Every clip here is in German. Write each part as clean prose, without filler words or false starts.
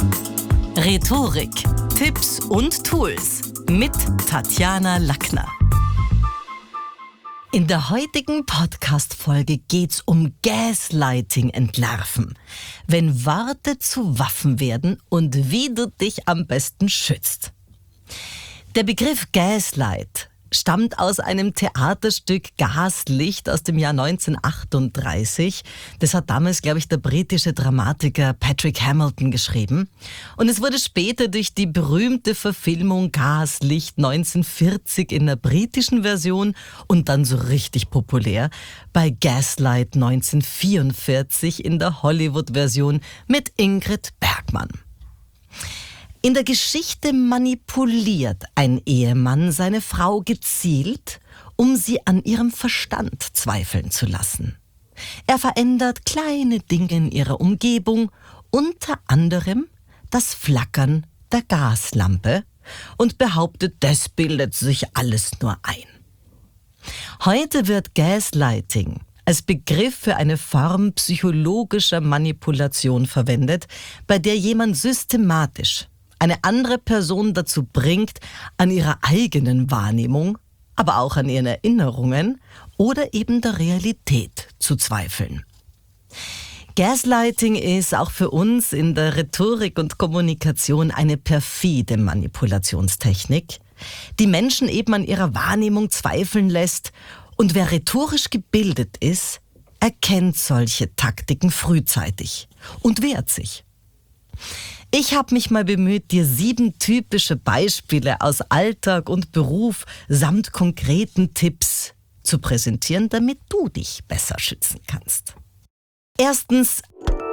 Rhetorik, Tipps und Tools mit Tatjana Lackner. In der heutigen Podcast-Folge geht's um Gaslighting entlarven. Wenn Worte zu Waffen werden und wie du dich am besten schützt. Der Begriff Gaslight stammt aus einem Theaterstück Gaslicht aus dem Jahr 1938. Das hat damals, glaube ich, der britische Dramatiker Patrick Hamilton geschrieben. Und es wurde später durch die berühmte Verfilmung Gaslicht 1940 in der britischen Version und dann so richtig populär bei Gaslight 1944 in der Hollywood-Version mit Ingrid Bergman. In der Geschichte manipuliert ein Ehemann seine Frau gezielt, um sie an ihrem Verstand zweifeln zu lassen. Er verändert kleine Dinge in ihrer Umgebung, unter anderem das Flackern der Gaslampe und behauptet, das bildet sich alles nur ein. Heute wird Gaslighting als Begriff für eine Form psychologischer Manipulation verwendet, bei der jemand systematisch eine andere Person dazu bringt, an ihrer eigenen Wahrnehmung, aber auch an ihren Erinnerungen oder eben der Realität zu zweifeln. Gaslighting ist auch für uns in der Rhetorik und Kommunikation eine perfide Manipulationstechnik, die Menschen eben an ihrer Wahrnehmung zweifeln lässt, und wer rhetorisch gebildet ist, erkennt solche Taktiken frühzeitig und wehrt sich. Ich habe mich mal bemüht, dir 7 typische Beispiele aus Alltag und Beruf samt konkreten Tipps zu präsentieren, damit du dich besser schützen kannst. Erstens,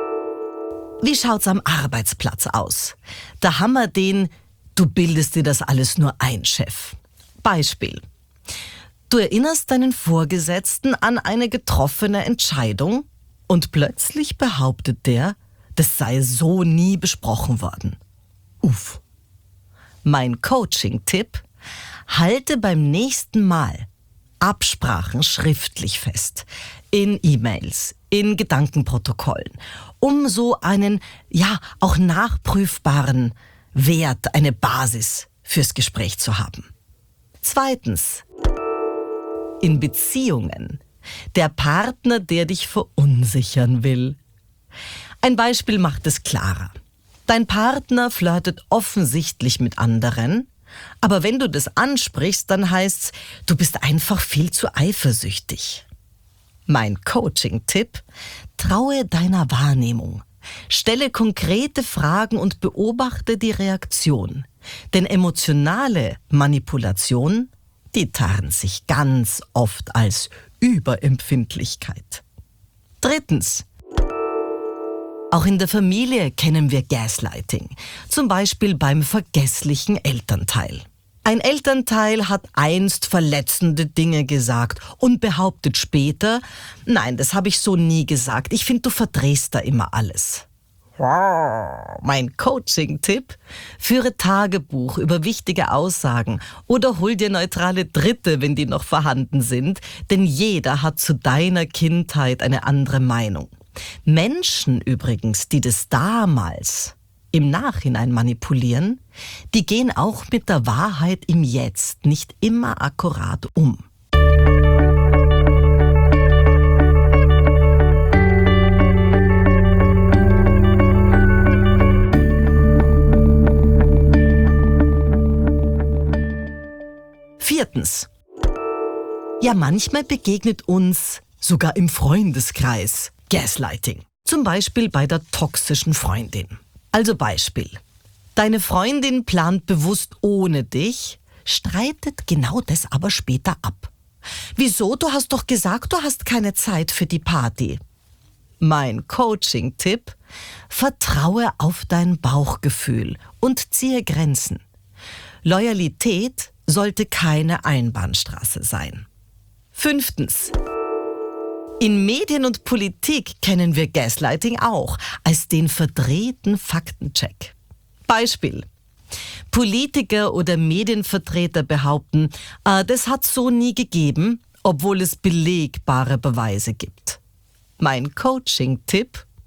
wie schaut's am Arbeitsplatz aus? Da haben wir den "Du bildest dir das alles nur ein" Chef. Beispiel: Du erinnerst deinen Vorgesetzten an eine getroffene Entscheidung und plötzlich behauptet der, das sei so nie besprochen worden. Uff. Mein Coaching-Tipp: Halte beim nächsten Mal Absprachen schriftlich fest, in E-Mails, in Gedankenprotokollen, um so einen, auch nachprüfbaren Wert, eine Basis fürs Gespräch zu haben. Zweitens, in Beziehungen, der Partner, der dich verunsichern will. Ein Beispiel macht es klarer. Dein Partner flirtet offensichtlich mit anderen, aber wenn du das ansprichst, dann heißt's, du bist einfach viel zu eifersüchtig. Mein Coaching-Tipp: Traue deiner Wahrnehmung. Stelle konkrete Fragen und beobachte die Reaktion. Denn emotionale Manipulation, die tarnt sich ganz oft als Überempfindlichkeit. Drittens, auch in der Familie kennen wir Gaslighting, zum Beispiel beim vergesslichen Elternteil. Ein Elternteil hat einst verletzende Dinge gesagt und behauptet später, nein, das habe ich so nie gesagt, ich finde, du verdrehst da immer alles. Mein Coaching-Tipp: Führe Tagebuch über wichtige Aussagen oder hol dir neutrale Dritte, wenn die noch vorhanden sind, denn jeder hat zu deiner Kindheit eine andere Meinung. Menschen übrigens, die das damals im Nachhinein manipulieren, die gehen auch mit der Wahrheit im Jetzt nicht immer akkurat um. Viertens. Ja, manchmal begegnet uns sogar im Freundeskreis Gaslighting. Zum Beispiel bei der toxischen Freundin. Also Beispiel: Deine Freundin plant bewusst ohne dich, streitet genau das aber später ab. Wieso? Du hast doch gesagt, du hast keine Zeit für die Party. Mein Coaching-Tipp: Vertraue auf dein Bauchgefühl und ziehe Grenzen. Loyalität sollte keine Einbahnstraße sein. Fünftens. In Medien und Politik kennen wir Gaslighting auch als den verdrehten Faktencheck. Beispiel: Politiker oder Medienvertreter behaupten, das hat so nie gegeben, obwohl es belegbare Beweise gibt. Mein Coaching-Tipp: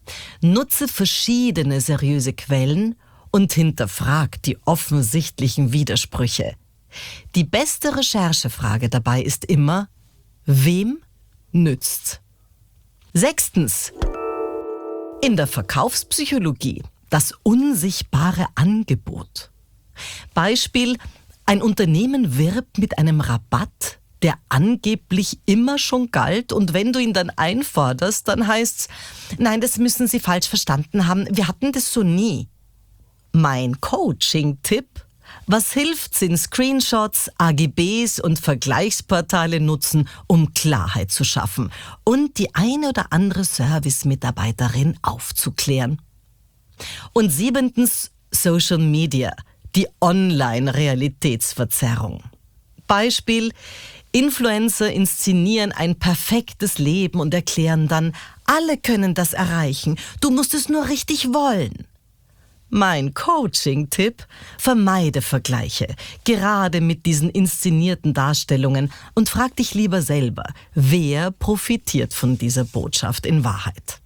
Nutze verschiedene seriöse Quellen und hinterfrag die offensichtlichen Widersprüche. Die beste Recherchefrage dabei ist immer: Wem nützt's? 6. In der Verkaufspsychologie das unsichtbare Angebot. Beispiel: Ein Unternehmen wirbt mit einem Rabatt, der angeblich immer schon galt, und wenn du ihn dann einforderst, dann heißt's: Nein, das müssen Sie falsch verstanden haben, wir hatten das so nie. Mein Coaching-Tipp: Was hilft, sind Screenshots, AGBs und Vergleichsportale nutzen, um Klarheit zu schaffen und die eine oder andere Service-Mitarbeiterin aufzuklären. Und 7. Social Media, die Online-Realitätsverzerrung. Beispiel: Influencer inszenieren ein perfektes Leben und erklären dann, alle können das erreichen, du musst es nur richtig wollen. Mein Coaching-Tipp: Vermeide Vergleiche, gerade mit diesen inszenierten Darstellungen, und frag dich lieber selber, wer profitiert von dieser Botschaft in Wahrheit?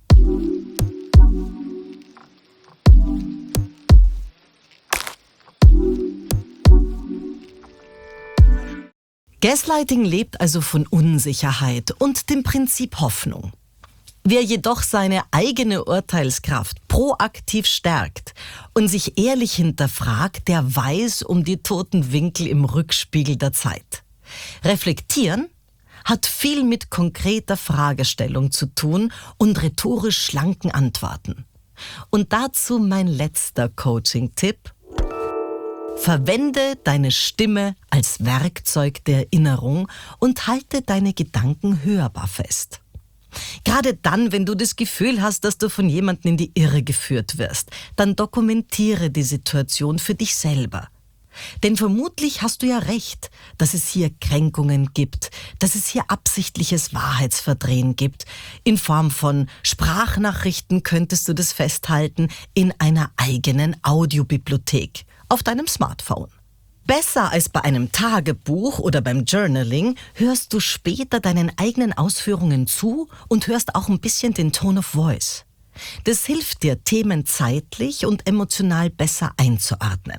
Gaslighting lebt also von Unsicherheit und dem Prinzip Hoffnung. Wer jedoch seine eigene Urteilskraft proaktiv stärkt und sich ehrlich hinterfragt, der weiß um die toten Winkel im Rückspiegel der Zeit. Reflektieren hat viel mit konkreter Fragestellung zu tun und rhetorisch schlanken Antworten. Und dazu mein letzter Coaching-Tipp: Verwende deine Stimme als Werkzeug der Erinnerung und halte deine Gedanken hörbar fest. Gerade dann, wenn du das Gefühl hast, dass du von jemandem in die Irre geführt wirst, dann dokumentiere die Situation für dich selber. Denn vermutlich hast du ja recht, dass es hier Kränkungen gibt, dass es hier absichtliches Wahrheitsverdrehen gibt. In Form von Sprachnachrichten könntest du das festhalten in einer eigenen Audiobibliothek auf deinem Smartphone. Besser als bei einem Tagebuch oder beim Journaling hörst du später deinen eigenen Ausführungen zu und hörst auch ein bisschen den Tone of Voice. Das hilft dir, Themen zeitlich und emotional besser einzuordnen.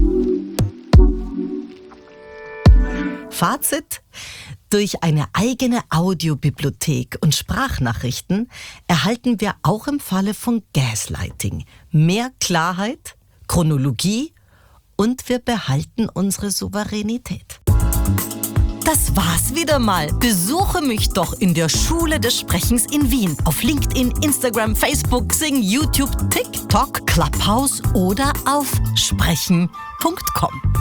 Fazit: Durch eine eigene Audiobibliothek und Sprachnachrichten erhalten wir auch im Falle von Gaslighting mehr Klarheit, Chronologie und wir behalten unsere Souveränität. Das war's wieder mal. Besuche mich doch in der Schule des Sprechens in Wien. Auf LinkedIn, Instagram, Facebook, Xing, YouTube, TikTok, Clubhouse oder auf sprechen.com.